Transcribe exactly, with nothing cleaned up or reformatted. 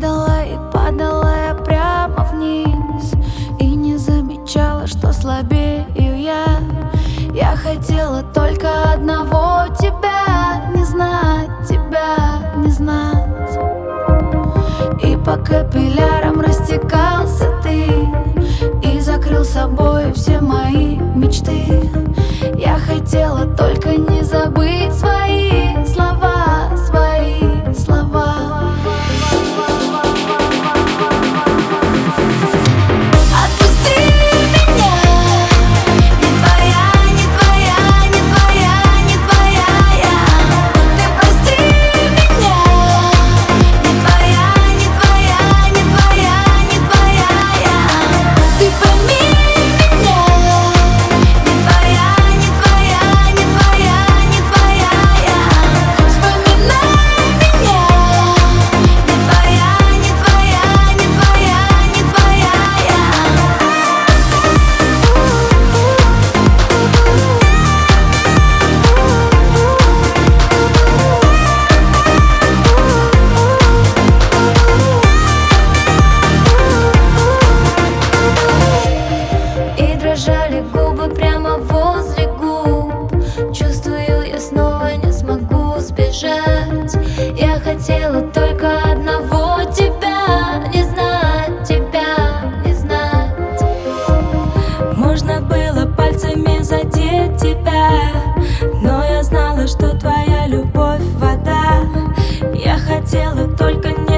Падала и падала я прямо вниз, и не замечала, что слабею я. Я хотела только одного — тебя, не знать, тебя не знать. И по капиллярам растекался ты, и закрыл собой все мои мечты. Я хотела только не забыть свои слова, свои слова. Дрожали губы прямо возле губ. Чувствую, я снова не смогу сбежать. Я хотела только одного — тебя не знать, тебя не знать. Можно было пальцами задеть тебя, но я знала, что твоя любовь — вода. Я хотела только не